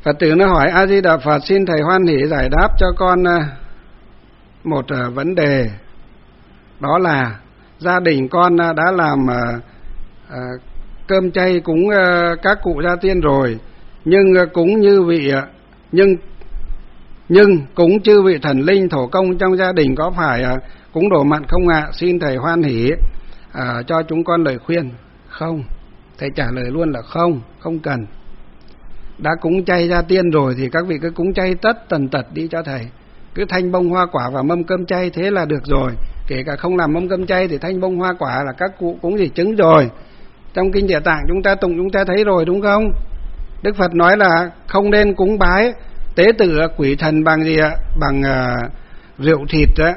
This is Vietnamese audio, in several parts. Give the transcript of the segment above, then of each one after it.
Phật tử nó hỏi: A Di Đà Phật, xin thầy hoan hỷ giải đáp cho con một vấn đề, đó là gia đình con đã làm cơm chay cúng các cụ gia tiên rồi, nhưng cúng như vị nhưng cúng chư vị thần linh thổ công trong gia đình có phải cúng đồ mặn không ạ? Xin thầy hoan hỷ cho chúng con lời khuyên. Không, thầy trả lời luôn là không cần. Đã cúng chay gia tiên rồi thì các vị cứ cúng chay tất tần tật đi cho thầy, cứ thanh bông hoa quả và mâm cơm chay thế là được rồi. Kể cả không làm mâm cơm chay thì thanh bông hoa quả là các cụ cúng gì trứng rồi. Trong kinh Địa Tạng chúng ta tụng chúng ta thấy rồi đúng không? Đức Phật nói là không nên cúng bái tế tự quỷ thần bằng gì ạ? Bằng rượu thịt đó,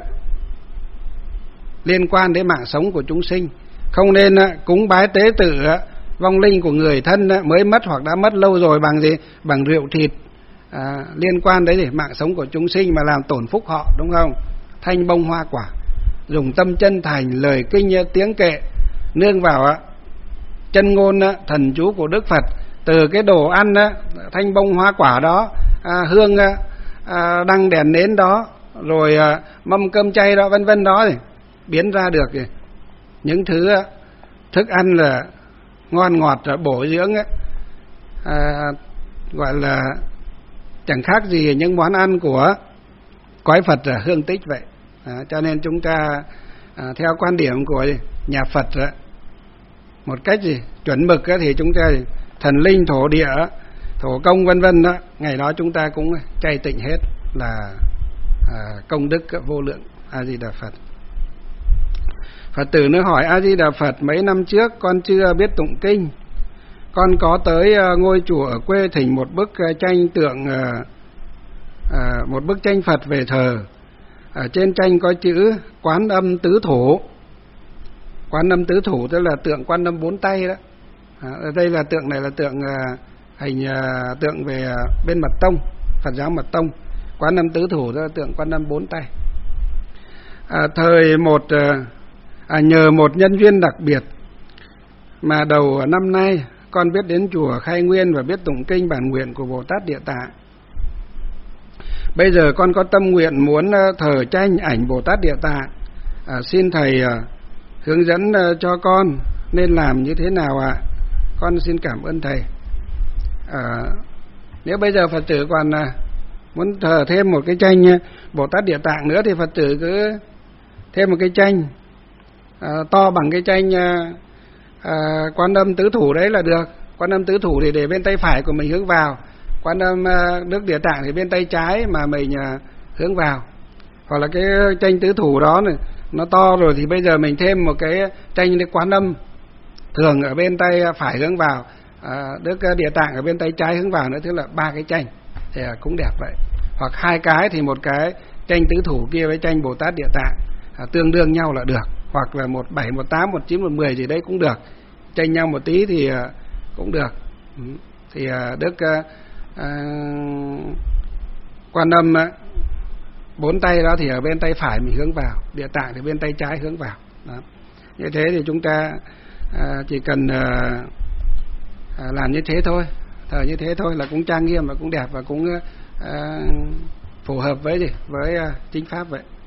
liên quan đến mạng sống của chúng sinh. Không nên cúng bái tế tự vong linh của người thân mới mất hoặc đã mất lâu rồi bằng gì? Bằng rượu thịt liên quan đến mạng sống của chúng sinh mà làm tổn phúc họ, đúng không? Thanh bông hoa quả, dùng tâm chân thành, lời kinh tiếng kệ, nương vào chân ngôn thần chú của Đức Phật. Từ cái đồ ăn thanh bông hoa quả đó, hương đăng đèn nến đó, rồi mâm cơm chay đó, vân vân đó, thì biến ra được những thứ thức ăn là ngon ngọt bổ dưỡng, gọi là chẳng khác gì những món ăn của cõi Phật hương tích vậy. Cho nên chúng ta theo quan điểm của nhà Phật một cách chuẩn mực thì chúng ta thần linh thổ địa thổ công vân vân đó, ngày đó chúng ta cũng chay tịnh hết, là công đức vô lượng. A Di Đà Phật. Phật tử nó hỏi: A Di Đà Phật, mấy năm trước con chưa biết tụng kinh, con có tới ngôi chùa ở quê thỉnh một bức tranh tượng, một bức tranh Phật về thờ. Ở trên tranh có chữ Quán Âm Tứ Thủ. Quán Âm Tứ Thủ tức là tượng Quan Âm bốn tay đó. Ở đây là tượng này là tượng hình tượng về bên Mật Tông, Phật giáo Mật Tông. Quán Âm Tứ Thủ tức là tượng Quan Âm bốn tay. Thời nhờ một nhân duyên đặc biệt mà đầu năm nay con biết đến chùa Khai Nguyên và biết tụng kinh bản nguyện của Bồ Tát Địa Tạng. Bây giờ con có tâm nguyện muốn thờ tranh ảnh Bồ Tát Địa Tạng. Xin thầy hướng dẫn cho con nên làm như thế nào ạ? Con xin cảm ơn thầy. Nếu bây giờ Phật tử còn muốn thờ thêm một cái tranh Bồ Tát Địa Tạng nữa thì Phật tử cứ thêm một cái tranh to bằng cái tranh Quan Âm Tứ Thủ đấy là được. Quan Âm Tứ Thủ thì để bên tay phải của mình hướng vào, Quan Âm Đức Địa Tạng thì bên tay trái mà mình hướng vào. Hoặc là cái tranh Tứ Thủ đó này, nó to rồi thì bây giờ mình thêm một cái tranh Quan Âm thường ở bên tay phải hướng vào, Đức Địa Tạng ở bên tay trái hướng vào nữa, tức là 3 cái tranh thì cũng đẹp vậy. Hoặc 2 cái thì một cái tranh Tứ Thủ kia với tranh Bồ Tát Địa Tạng tương đương nhau là được. Hoặc là 17, 18, 19, 10 gì đấy cũng được, chênh nhau một tí thì cũng được. Thì Đức Quan Âm 4 tay đó thì ở bên tay phải mình hướng vào, Địa Tạng thì bên tay trái hướng vào đó. Như thế thì chúng ta chỉ cần làm như thế thôi, thờ như thế thôi là cũng trang nghiêm và cũng đẹp và cũng phù hợp với chính pháp vậy.